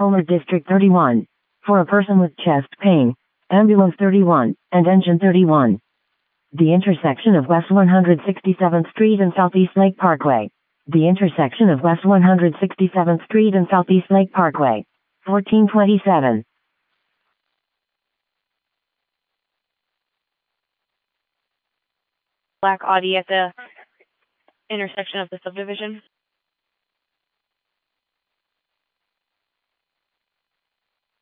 Homer District 31. For a person with chest pain. Ambulance 31, and engine 31. The intersection of West 167th Street and Southeast Lake Parkway. The intersection of West 167th Street and Southeast Lake Parkway. 1427. Black Audi at the intersection of the subdivision.